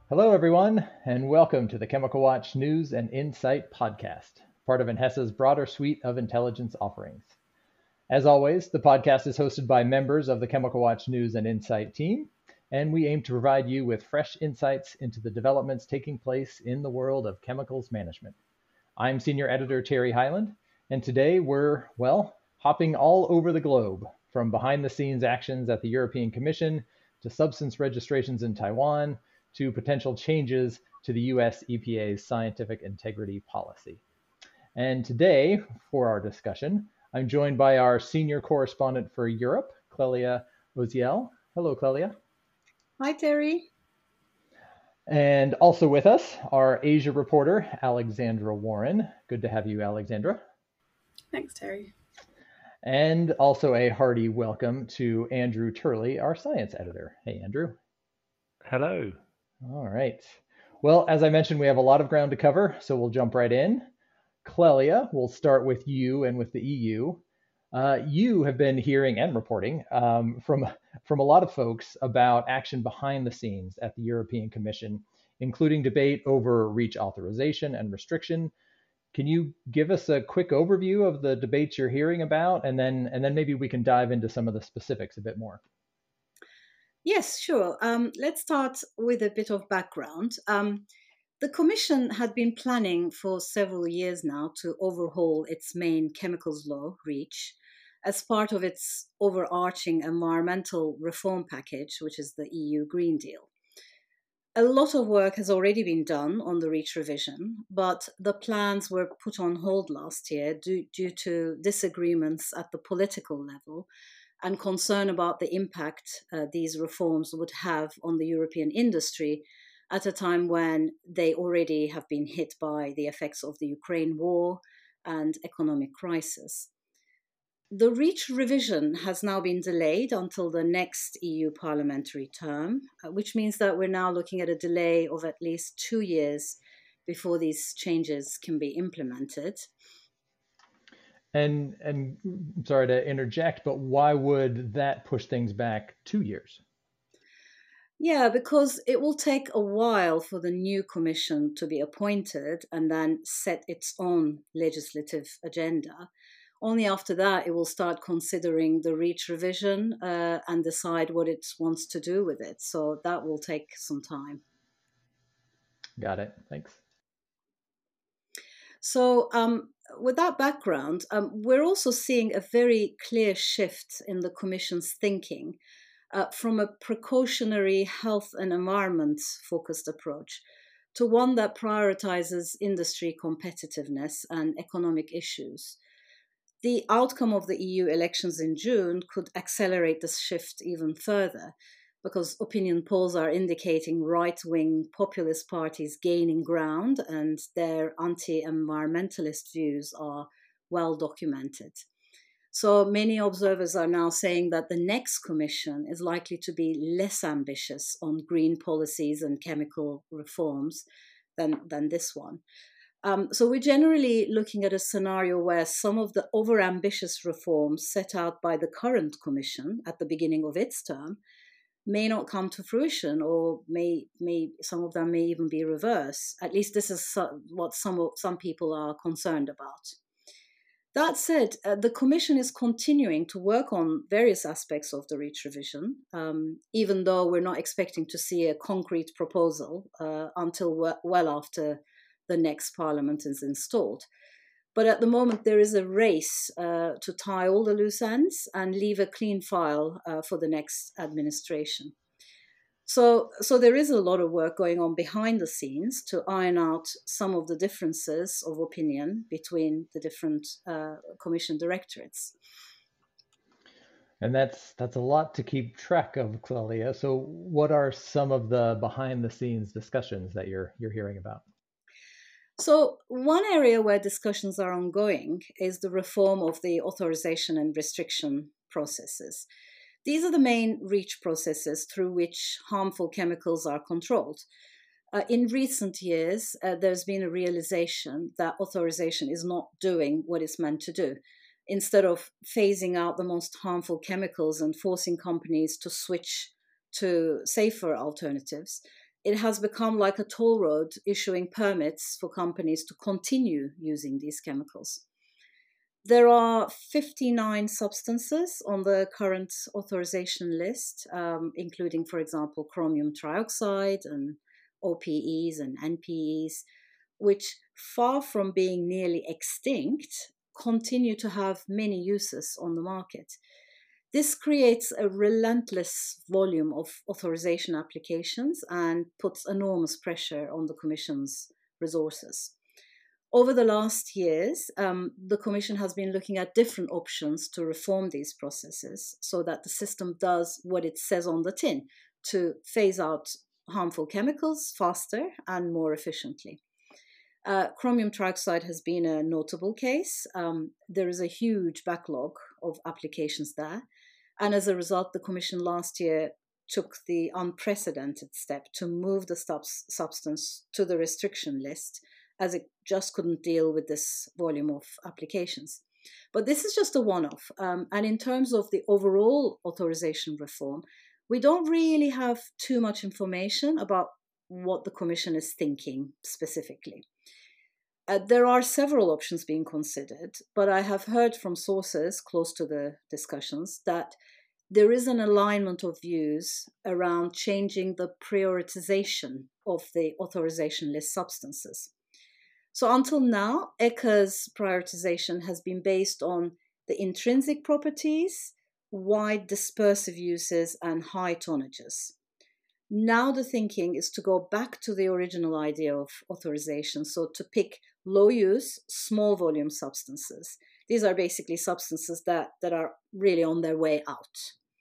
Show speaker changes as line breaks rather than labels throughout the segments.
Hello, everyone, and welcome to the Chemical Watch News and Insight podcast, part of Enhesa's broader suite of intelligence offerings. As always, the podcast is hosted by members of the Chemical Watch News and Insight team, and we aim to provide you with fresh insights into the developments taking place in the world of chemicals management. I'm Senior Editor Terry Hyland, and today we're, hopping all over the globe, from behind-the-scenes actions at the European Commission to substance registrations in Taiwan, to potential changes to the US EPA's scientific integrity policy. And today, for our discussion, I'm joined by our senior correspondent for Europe, Clelia Oziel. Hello, Clelia.
Hi, Terry.
And also with us, our Asia reporter, Alexandra Warren. Good to have you, Alexandra.
Thanks, Terry.
And also a hearty welcome to Andrew Turley, our science editor. Hey, Andrew.
Hello.
All right. Well, as I mentioned, we have a lot of ground to cover, so we'll jump right in. Clelia, we'll start with you and with the EU. You have been hearing and reporting from a lot of folks about action behind the scenes at the European Commission, including debate over REACH authorization and restriction. Can you give us a quick overview of the debates you're hearing about, and then maybe we can dive into some of the specifics a bit more?
Yes, sure. Let's start with a bit of background. The Commission had been planning for several years now to overhaul its main chemicals law, REACH, as part of its overarching environmental reform package, which is the EU Green Deal. A lot of work has already been done on the REACH revision, but the plans were put on hold last year due to disagreements at the political level and concern about the impact these reforms would have on the European industry at a time when they already have been hit by the effects of the Ukraine war and economic crisis. The REACH revision has now been delayed until the next EU parliamentary term, which means that we're now looking at a delay of at least 2 years before these changes can be implemented.
And sorry to interject, but why would that push things back 2 years?
Yeah, because it will take a while for the new commission to be appointed and then set its own legislative agenda. Only after that, it will start considering the REACH revision and decide what it wants to do with it. So that will take some time.
Got it. Thanks.
So with that background, we're also seeing a very clear shift in the Commission's thinking from a precautionary health and environment focused approach to one that prioritizes industry competitiveness and economic issues. The outcome of the EU elections in June could accelerate this shift even further, because opinion polls are indicating right-wing populist parties gaining ground and their anti-environmentalist views are well documented. So many observers are now saying that the next commission is likely to be less ambitious on green policies and chemical reforms than this one. So we're generally looking at a scenario where some of the overambitious reforms set out by the current commission at the beginning of its term may not come to fruition, or may some of them may even be reversed. At least this is what some people are concerned about. That said, the Commission is continuing to work on various aspects of the REACH revision, even though we're not expecting to see a concrete proposal until well after the next Parliament is installed. But at the moment, there is a race to tie all the loose ends and leave a clean file for the next administration. So there is a lot of work going on behind the scenes to iron out some of the differences of opinion between the different Commission directorates.
And that's a lot to keep track of, Clelia. So what are some of the behind the scenes discussions that you're hearing about?
So one area where discussions are ongoing is the reform of the authorization and restriction processes. These are the main REACH processes through which harmful chemicals are controlled. In recent years, there's been a realization that authorization is not doing what it's meant to do. Instead of phasing out the most harmful chemicals and forcing companies to switch to safer alternatives, it has become like a toll road issuing permits for companies to continue using these chemicals. There are 59 substances on the current authorization list, including, for example, chromium trioxide and OPEs and NPEs, which, far from being nearly extinct, continue to have many uses on the market. This creates a relentless volume of authorization applications and puts enormous pressure on the Commission's resources. Over the last years, the Commission has been looking at different options to reform these processes so that the system does what it says on the tin, to phase out harmful chemicals faster and more efficiently. Chromium trioxide has been a notable case. There is a huge backlog of applications there. And as a result, the Commission last year took the unprecedented step to move the substance to the restriction list, as it just couldn't deal with this volume of applications. But this is just a one-off. And in terms of the overall authorization reform, we don't really have too much information about what the Commission is thinking specifically. There are several options being considered, but I have heard from sources close to the discussions that there is an alignment of views around changing the prioritization of the authorization list substances. So until now, ECHA's prioritization has been based on the intrinsic properties, wide dispersive uses, and high tonnages. Now the thinking is to go back to the original idea of authorization, so to pick low-use, small-volume substances. These are basically substances that are really on their way out.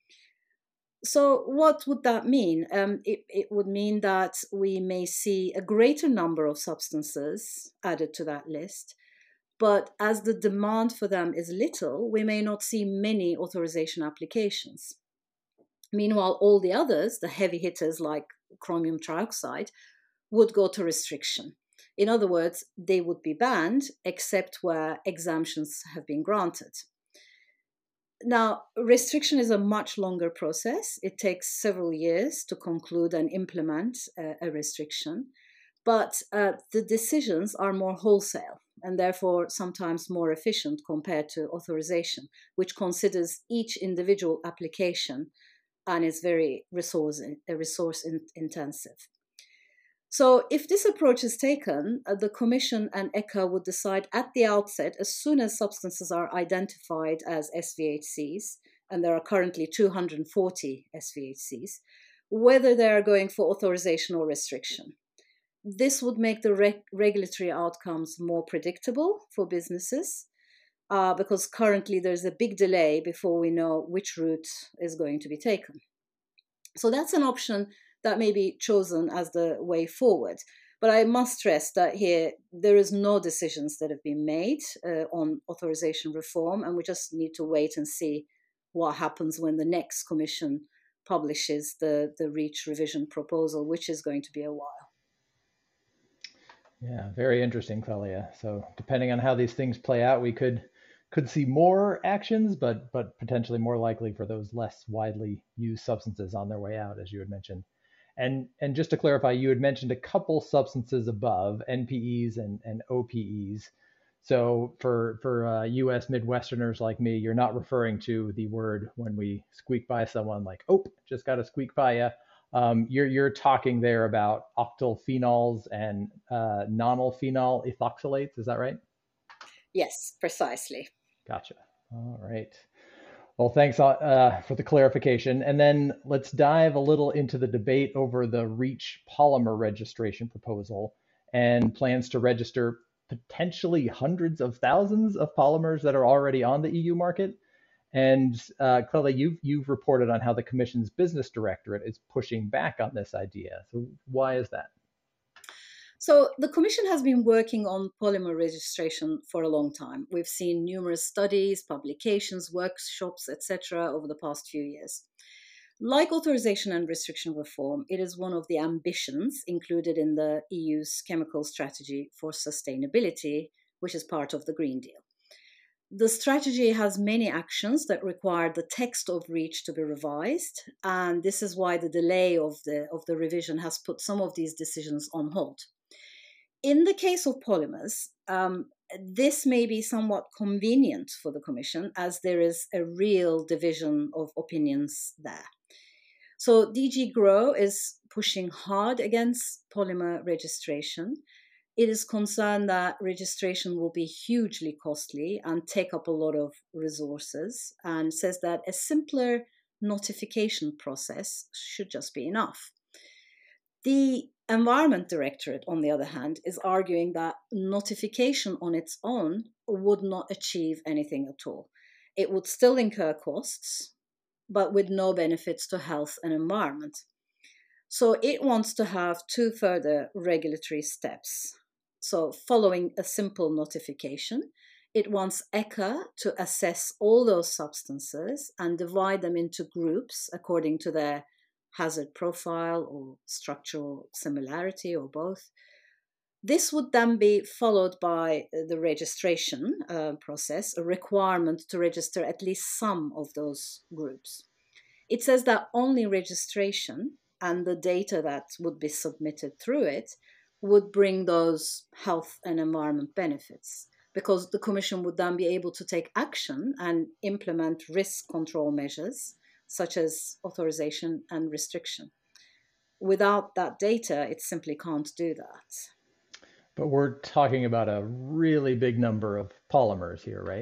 So what would that mean? It would mean that we may see a greater number of substances added to that list, but as the demand for them is little, we may not see many authorization applications. Meanwhile, all the others, the heavy hitters like chromium trioxide, would go to restriction. In other words, they would be banned except where exemptions have been granted. Now, restriction is a much longer process. It takes several years to conclude and implement a restriction, but the decisions are more wholesale and therefore sometimes more efficient compared to authorization, which considers each individual application and is very resource intensive. So if this approach is taken, the Commission and ECHA would decide at the outset, as soon as substances are identified as SVHCs, and there are currently 240 SVHCs, whether they are going for authorization or restriction. This would make the regulatory outcomes more predictable for businesses, because currently there's a big delay before we know which route is going to be taken. So that's an option that may be chosen as the way forward. But I must stress that here there is no decisions that have been made on authorization reform, and we just need to wait and see what happens when the next Commission publishes the REACH revision proposal, which is going to be a while.
Yeah, very interesting, Clelia. So depending on how these things play out, we could see more actions, but potentially more likely for those less widely used substances on their way out, as you had mentioned. And just to clarify, you had mentioned a couple substances above, NPEs and OPEs. So for US Midwesterners like me, you're not referring to the word when we squeak by someone like, oh, just got to squeak by you. You're talking there about octyl phenols and nonyl phenol ethoxylates. Is that right?
Yes, precisely.
Gotcha. All right. Well, thanks for the clarification. And then let's dive a little into the debate over the REACH polymer registration proposal and plans to register potentially hundreds of thousands of polymers that are already on the EU market. And Clelia, you've reported on how the Commission's business directorate is pushing back on this idea. So why is that?
So the Commission has been working on polymer registration for a long time. We've seen numerous studies, publications, workshops, etc. over the past few years. Like authorization and restriction reform, it is one of the ambitions included in the EU's chemical strategy for sustainability, which is part of the Green Deal. The strategy has many actions that require the text of REACH to be revised, and this is why the delay of the revision has put some of these decisions on hold. In the case of polymers, this may be somewhat convenient for the Commission as there is a real division of opinions there. So DG GROW is pushing hard against polymer registration. It is concerned that registration will be hugely costly and take up a lot of resources, and says that a simpler notification process should just be enough. The Environment Directorate, on the other hand, is arguing that notification on its own would not achieve anything at all. It would still incur costs, but with no benefits to health and environment. So it wants to have two further regulatory steps. So following a simple notification, it wants ECHA to assess all those substances and divide them into groups according to their hazard profile or structural similarity or both. This would then be followed by the registration process, a requirement to register at least some of those groups. It says that only registration and the data that would be submitted through it would bring those health and environment benefits, because the Commission would then be able to take action and implement risk control measures such as authorization and restriction. Without that data, it simply can't do that.
But we're talking about a really big number of polymers here, right?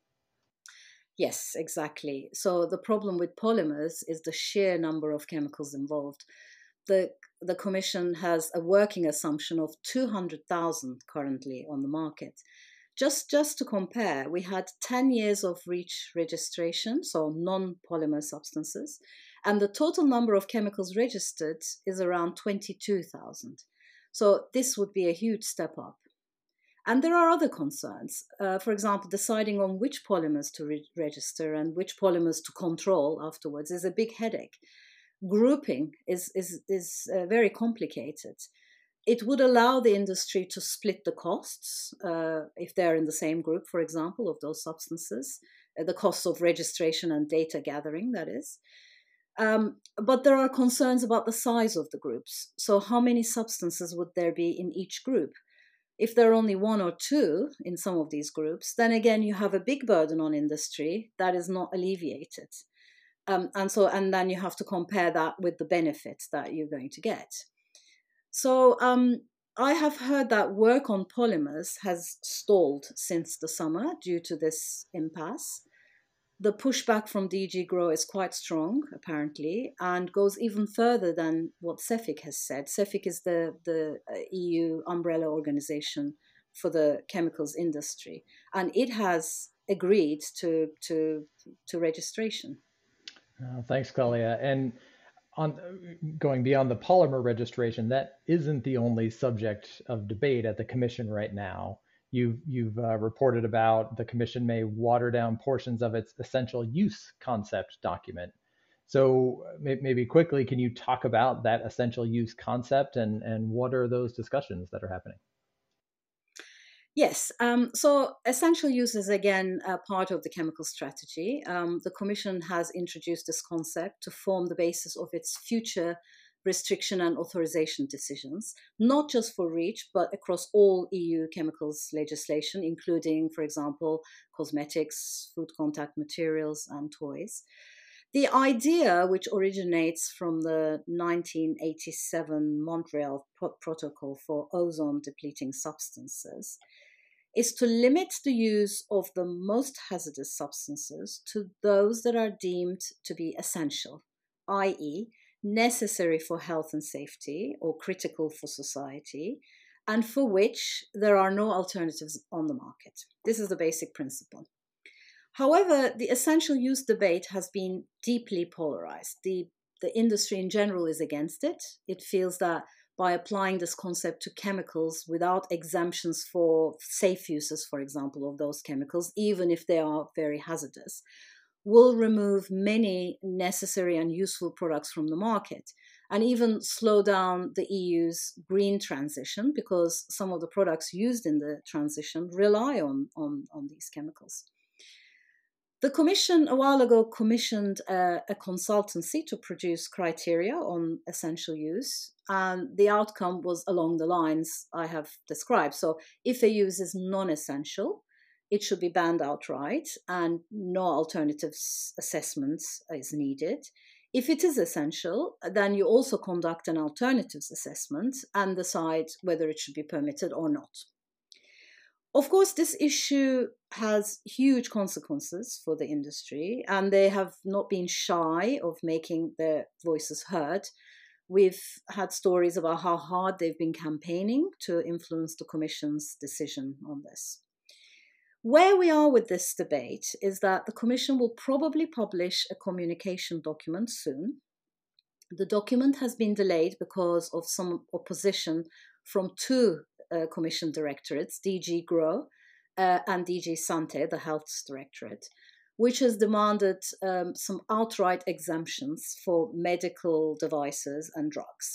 Yes, exactly. So the problem with polymers is the sheer number of chemicals involved. The Commission has a working assumption of 200,000 currently on the market. Just to compare, we had 10 years of REACH registration, so non-polymer substances, and the total number of chemicals registered is around 22,000. So this would be a huge step up. And there are other concerns. For example, deciding on which polymers to register and which polymers to control afterwards is a big headache. Grouping is very complicated. It would allow the industry to split the costs if they're in the same group, for example, of those substances, the costs of registration and data gathering, that is. But there are concerns about the size of the groups. So how many substances would there be in each group? If there are only one or two in some of these groups, then again, you have a big burden on industry that is not alleviated. And then you have to compare that with the benefits that you're going to get. So I have heard that work on polymers has stalled since the summer due to this impasse. The pushback from DG GROW is quite strong, apparently, and goes even further than what CEFIC has said. CEFIC is the EU umbrella organization for the chemicals industry, and it has agreed to registration.
Thanks, Kalia. And on going beyond the polymer registration, that isn't the only subject of debate at the Commission right now. You've reported about the Commission may water down portions of its essential use concept document. So maybe quickly, can you talk about that essential use concept and what are those discussions that are happening?
Yes, so essential use is again part of the chemical strategy. The Commission has introduced this concept to form the basis of its future restriction and authorization decisions, not just for REACH, but across all EU chemicals legislation, including, for example, cosmetics, food contact materials, and toys. The idea, which originates from the 1987 Montreal Protocol for ozone-depleting substances, is to limit the use of the most hazardous substances to those that are deemed to be essential, i.e., necessary for health and safety or critical for society, and for which there are no alternatives on the market. This is the basic principle. However, the essential use debate has been deeply polarized. The industry in general is against it. It feels that by applying this concept to chemicals without exemptions for safe uses, for example, of those chemicals, even if they are very hazardous, will remove many necessary and useful products from the market and even slow down the EU's green transition, because some of the products used in the transition rely on these chemicals. The Commission a while ago commissioned a consultancy to produce criteria on essential use, and the outcome was along the lines I have described. So if a use is non-essential, it should be banned outright and no alternative assessment is needed. If it is essential, then you also conduct an alternatives assessment and decide whether it should be permitted or not. Of course, this issue has huge consequences for the industry, and they have not been shy of making their voices heard. We've had stories about how hard they've been campaigning to influence the Commission's decision on this. Where we are with this debate is that the Commission will probably publish a communication document soon. The document has been delayed because of some opposition from two Commission directorates, DG GROW and DG SANTE, the Health Directorate, which has demanded some outright exemptions for medical devices and drugs.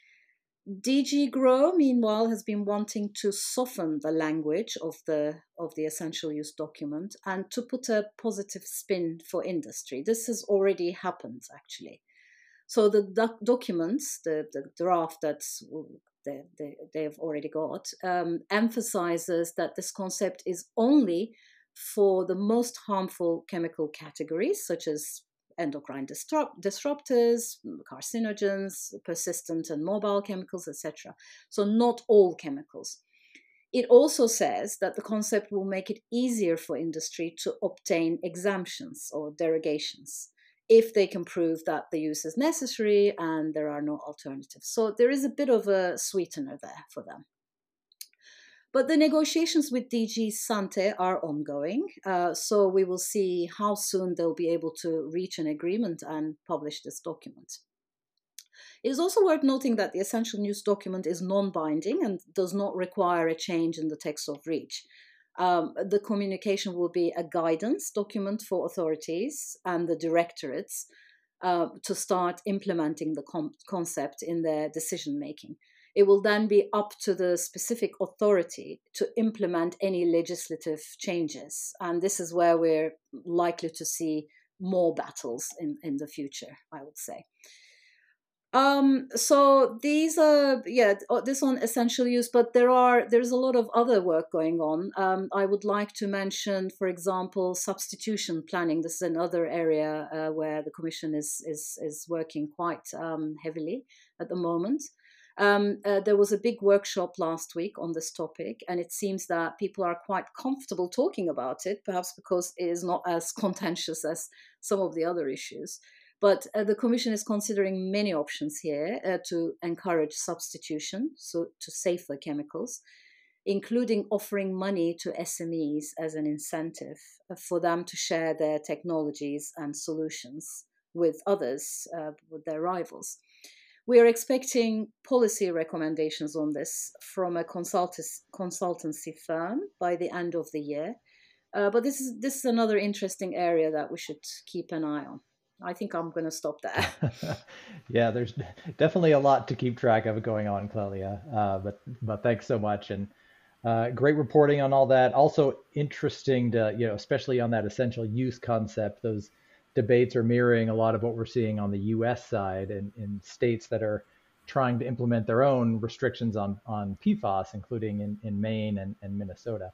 DG GROW, meanwhile, has been wanting to soften the language of the essential use document and to put a positive spin for industry. This has already happened, actually. So the documents, the draft that's they've already got, emphasizes that this concept is only for the most harmful chemical categories, such as endocrine disruptors, carcinogens, persistent and mobile chemicals, etc. So not all chemicals. It also says that the concept will make it easier for industry to obtain exemptions or derogations if they can prove that the use is necessary and there are no alternatives. So there is a bit of a sweetener there for them. But the negotiations with DG SANTE are ongoing, so we will see how soon they'll be able to reach an agreement and publish this document. It is also worth noting that the essential use document is non-binding and does not require a change in the text of REACH. The communication will be a guidance document for authorities and the directorates to start implementing the concept in their decision-making. It will then be up to the specific authority to implement any legislative changes. And this is where we're likely to see more battles in the future, I would say. So these are, this on essential use, but there's a lot of other work going on. I would like to mention, for example, substitution planning. This is another area where the Commission is working quite heavily at the moment. There was a big workshop last week on this topic, and it seems that people are quite comfortable talking about it, perhaps because it is not as contentious as some of the other issues. But the Commission is considering many options here to encourage substitution, so to safer chemicals, including offering money to SMEs as an incentive for them to share their technologies and solutions with others, with their rivals. We are expecting policy recommendations on this from a consultancy firm by the end of the year. But this is another interesting area that we should keep an eye on. I think I'm going to stop there.
Yeah, there's definitely a lot to keep track of going on, Clelia. But thanks so much, and great reporting on all that. Also interesting to, especially on that essential use concept, those debates are mirroring a lot of what we're seeing on the U.S. side in states that are trying to implement their own restrictions on PFAS, including in Maine and Minnesota.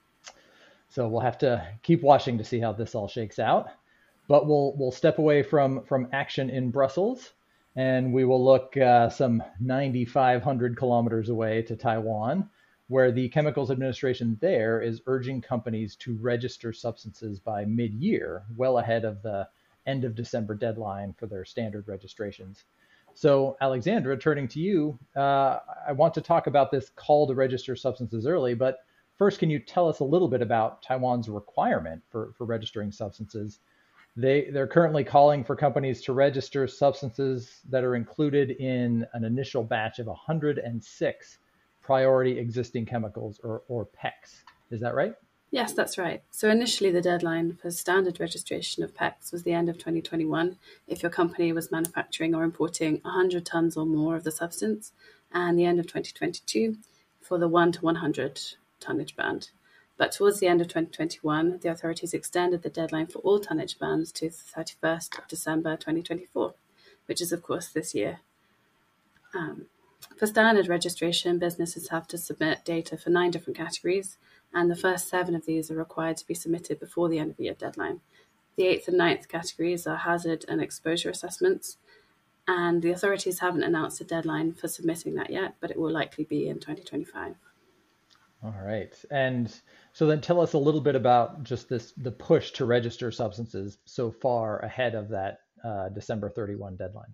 So we'll have to keep watching to see how this all shakes out. But we'll step away from action in Brussels, and we will look some 9,500 kilometers away to Taiwan, where the Chemicals Administration there is urging companies to register substances by mid-year, well ahead of the end of December deadline for their standard registrations. So, Alexandra, turning to you, I want to talk about this call to register substances early, but first, can you tell us a little bit about Taiwan's requirement for registering substances? They're currently calling for companies to register substances that are included in an initial batch of 106 priority existing chemicals, or PECs. Is that right?
Yes, that's right. So initially the deadline for standard registration of PECs was the end of 2021 if your company was manufacturing or importing 100 tons or more of the substance, and the end of 2022 for the 1 to 100 tonnage band. But towards the end of 2021, the authorities extended the deadline for all tonnage bans to the 31st of December 2024, which is, of course, this year. For standard registration, businesses have to submit data for 9 different categories, and the first 7 of these are required to be submitted before the end of the year deadline. The 8th and 9th categories are hazard and exposure assessments, and the authorities haven't announced a deadline for submitting that yet, but it will likely be in 2025.
All right. And so then tell us a little bit about just the push to register substances so far ahead of that December 31 deadline.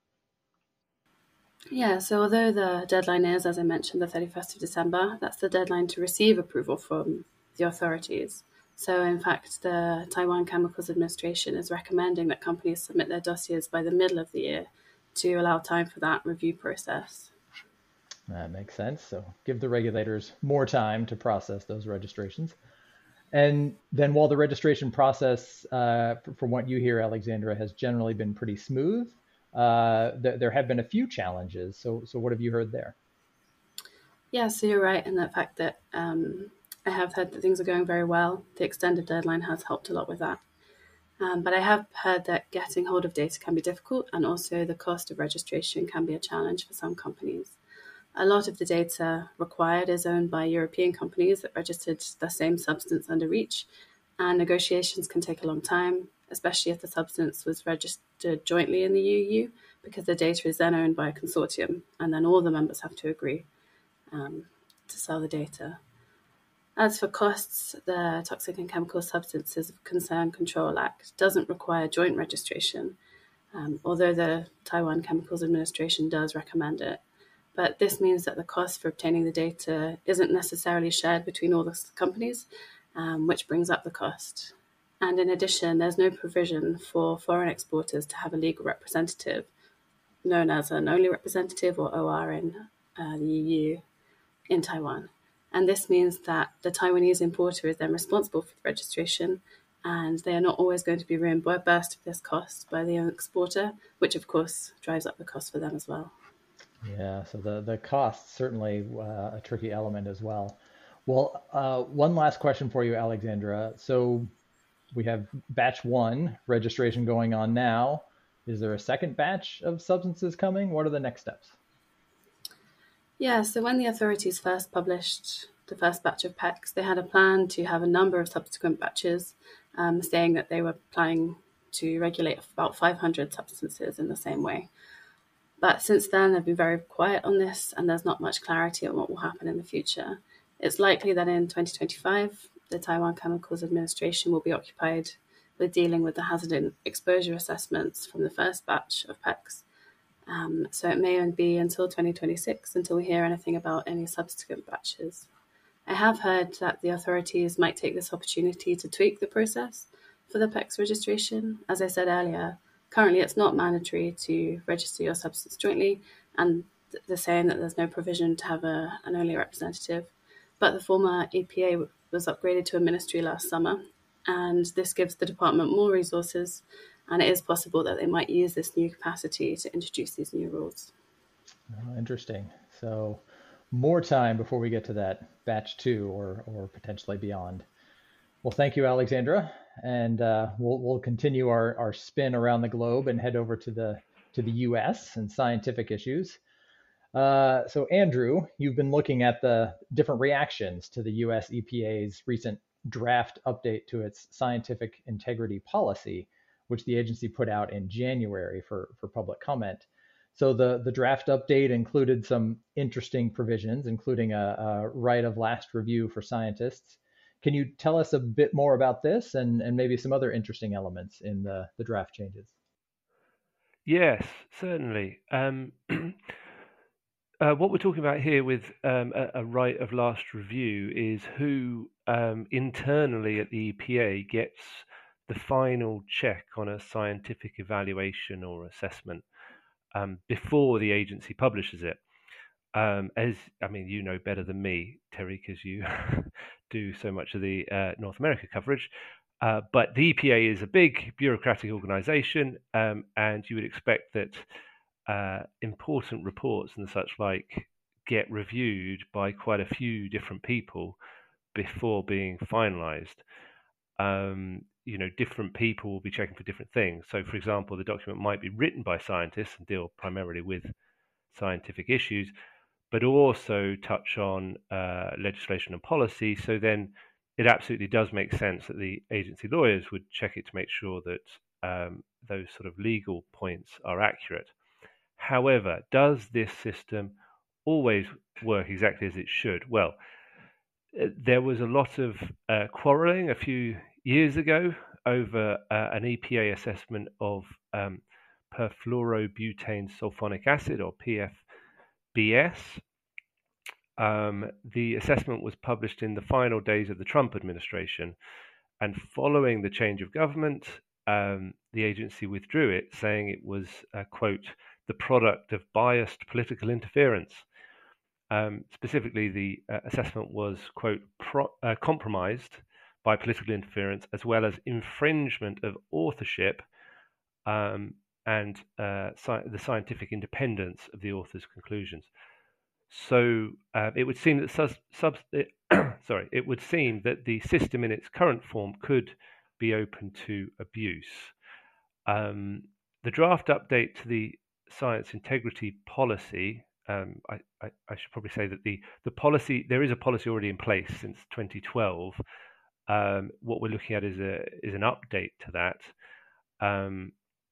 Yeah, so although the deadline is, as I mentioned, the 31st of December, that's the deadline to receive approval from the authorities. So in fact, the Taiwan Chemicals Administration is recommending that companies submit their dossiers by the middle of the year to allow time for that review process.
That makes sense. So give the regulators more time to process those registrations. And then while the registration process, from what you hear, Alexandra, has generally been pretty smooth, there have been a few challenges. So what have you heard there?
Yeah, so you're right in the fact that I have heard that things are going very well. The extended deadline has helped a lot with that. But I have heard that getting hold of data can be difficult, and also the cost of registration can be a challenge for some companies. A lot of the data required is owned by European companies that registered the same substance under REACH, and negotiations can take a long time, especially if the substance was registered jointly in the EU, because the data is then owned by a consortium, and then all the members have to agree to sell the data. As for costs, the Toxic and Chemical Substances of Concern Control Act doesn't require joint registration, although the Taiwan Chemicals Administration does recommend it. But this means that the cost for obtaining the data isn't necessarily shared between all the companies, which brings up the cost. And in addition, there's no provision for foreign exporters to have a legal representative, known as an only representative or OR in the EU in Taiwan. And this means that the Taiwanese importer is then responsible for the registration, and they are not always going to be reimbursed for this cost by the exporter, which of course drives up the cost for them as well.
Yeah, so the cost certainly a tricky element as well. Well, one last question for you, Alexandra. So we have batch 1 registration going on now. Is there a second batch of substances coming? What are the next steps?
Yeah, so when the authorities first published the first batch of PECs, they had a plan to have a number of subsequent batches, saying that they were planning to regulate about 500 substances in the same way. But since then, they've been very quiet on this, and there's not much clarity on what will happen in the future. It's likely that in 2025, the Taiwan Chemicals Administration will be occupied with dealing with the hazard and exposure assessments from the first batch of PECs. So it may be until 2026 until we hear anything about any subsequent batches. I have heard that the authorities might take this opportunity to tweak the process for the PECs registration. As I said earlier, currently it's not mandatory to register your substance jointly, and they're saying that there's no provision to have an only representative. But the former EPA was upgraded to a ministry last summer, and this gives the department more resources, and it is possible that they might use this new capacity to introduce these new rules.
Oh, interesting. So more time before we get to that batch 2 or potentially beyond. Well, thank you, Alexandra. And we'll continue our spin around the globe and head over to the U.S. and scientific issues. So Andrew, you've been looking at the different reactions to the U.S. EPA's recent draft update to its scientific integrity policy, which the agency put out in January for public comment. So the draft update included some interesting provisions, including a right of last review for scientists. Can you tell us a bit more about this and maybe some other interesting elements in the draft changes?
Yes, certainly. What we're talking about here with a right of last review is who internally at the EPA gets the final check on a scientific evaluation or assessment before the agency publishes it. You know better than me, Terry, because you do so much of the North America coverage. But the EPA is a big bureaucratic organization, and you would expect that important reports and such like get reviewed by quite a few different people before being finalized, different people will be checking for different things. So, for example, the document might be written by scientists and deal primarily with scientific issues, but also touch on legislation and policy. So then it absolutely does make sense that the agency lawyers would check it to make sure that those sort of legal points are accurate. However, does this system always work exactly as it should? Well, there was a lot of quarrelling a few years ago over an EPA assessment of perfluorobutane sulfonic acid, or PFBS. The assessment was published in the final days of the Trump administration, and following the change of government, the agency withdrew it, saying it was, quote, the product of biased political interference. Specifically, the assessment was, quote, compromised by political interference, as well as infringement of authorship and the scientific independence of the author's conclusions. So it would seem that it would seem that the system in its current form could be open to abuse. The draft update to the science integrity policy. I should probably say that the policy, there is a policy already in place since 2012. What we're looking at is an update to that.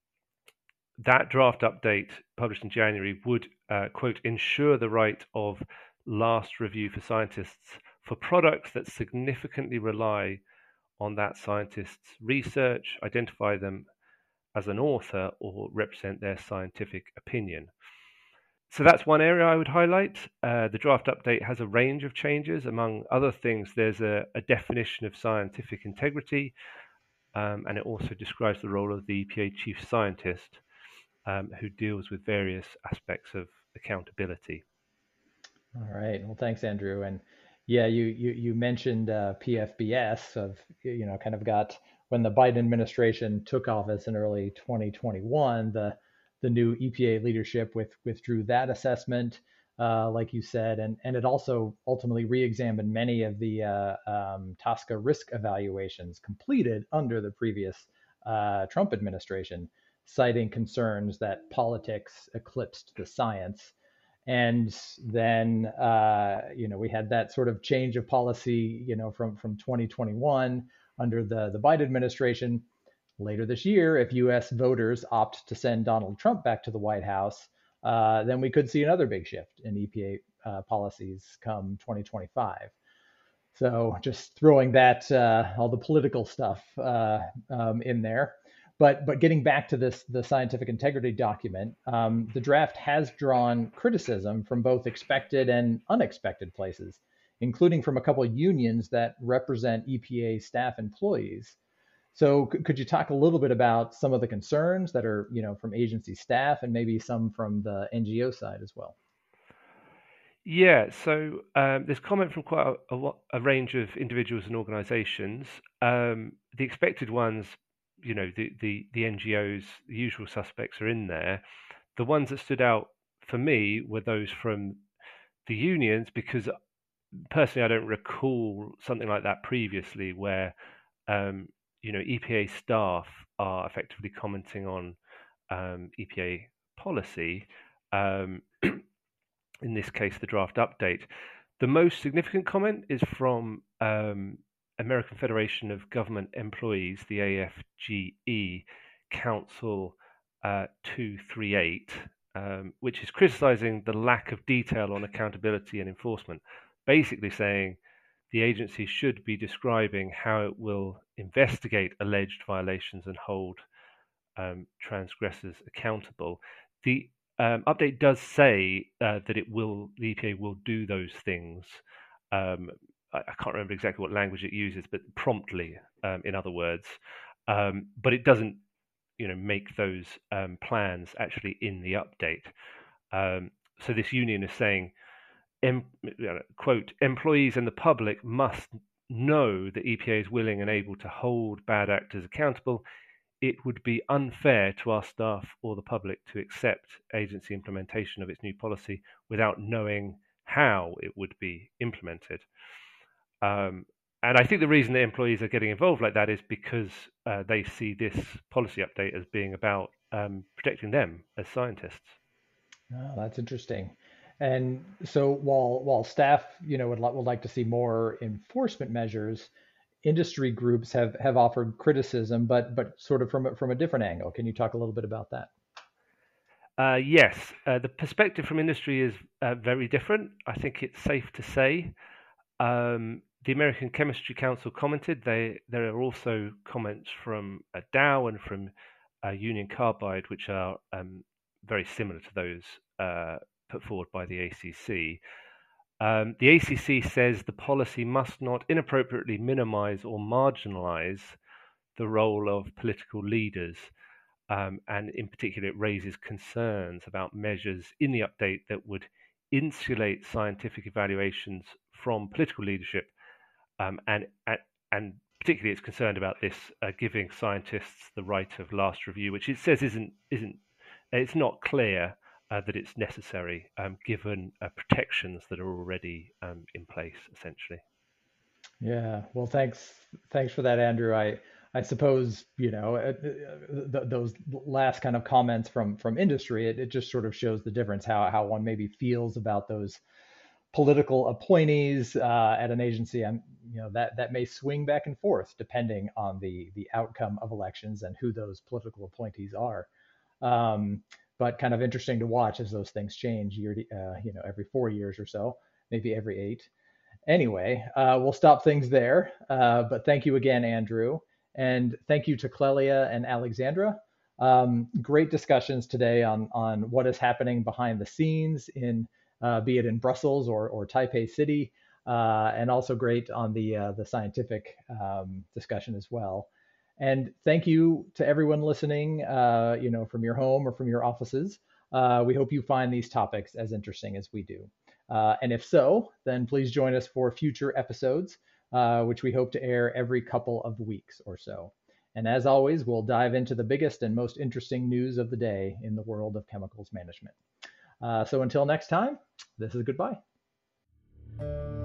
That draft update, published in January, would, quote, ensure the right of last review for scientists for products that significantly rely on that scientist's research, identify them as an author, or represent their scientific opinion. So that's one area I would highlight. The draft update has a range of changes. Among other things, there's a definition of scientific integrity, and it also describes the role of the EPA chief scientist, who deals with various aspects of accountability.
All right. Well, thanks, Andrew. And yeah, you mentioned PFBS kind of got, when the Biden administration took office in early 2021, the new EPA leadership withdrew that assessment, like you said, and it also ultimately re-examined many of the TSCA risk evaluations completed under the previous Trump administration, citing concerns that politics eclipsed the science. And then, we had that sort of change of policy, from 2021 under the Biden administration. Later this year, if U.S. voters opt to send Donald Trump back to the White House, then we could see another big shift in EPA policies come 2025. So just throwing that, all the political stuff in there. But getting back to the scientific integrity document, the draft has drawn criticism from both expected and unexpected places, including from a couple of unions that represent EPA staff employees. So could you talk a little bit about some of the concerns that are, from agency staff and maybe some from the NGO side as well?
Yeah, so there's comment from quite a range of individuals and organizations. The expected ones, the NGOs, the usual suspects are in there. The ones that stood out for me were those from the unions, because personally I don't recall something like that previously, where EPA staff are effectively commenting on EPA policy. In this case, the draft update. The most significant comment is from American Federation of Government Employees, the AFGE, Council 238, which is criticizing the lack of detail on accountability and enforcement, basically saying the agency should be describing how it will investigate alleged violations and hold transgressors accountable. The update does say that the EPA will do those things. I can't remember exactly what language it uses, but promptly, in other words. But it doesn't, make those plans actually in the update. So this union is saying, quote, employees and the public must know that EPA is willing and able to hold bad actors accountable. It would be unfair to our staff or the public to accept agency implementation of its new policy without knowing how it would be implemented. And I think the reason that employees are getting involved like that is because they see this policy update as being about protecting them as scientists.
Oh, that's interesting. And so while staff, would like to see more enforcement measures, industry groups have offered criticism, but sort of from a different angle. Can you talk a little bit about that?
Yes, the perspective from industry is very different. I think it's safe to say. The American Chemistry Council commented. There are also comments from Dow and from Union Carbide, which are very similar to those put forward by the ACC. The ACC says the policy must not inappropriately minimize or marginalize the role of political leaders. And in particular, it raises concerns about measures in the update that would insulate scientific evaluations from political leadership, and particularly it's concerned about this giving scientists the right of last review, which it says it's not clear that it's necessary given protections that are already in place, essentially.
Yeah, well, thanks for that, Andrew. I suppose those last kind of comments from industry, it just sort of shows the difference how one maybe feels about those political appointees at an agency, and that may swing back and forth depending on the outcome of elections and who those political appointees are. But kind of interesting to watch as those things change every 4 years or so, maybe every 8. Anyway, we'll stop things there. But thank you again, Andrew, and thank you to Clelia and Alexandra. Great discussions today on what is happening behind the scenes in be it in Brussels or Taipei City, and also great on the scientific discussion as well. And thank you to everyone listening, from your home or from your offices. We hope you find these topics as interesting as we do. And if so, then please join us for future episodes, which we hope to air every couple of weeks or so. And as always, we'll dive into the biggest and most interesting news of the day in the world of chemicals management. So until next time, this is goodbye.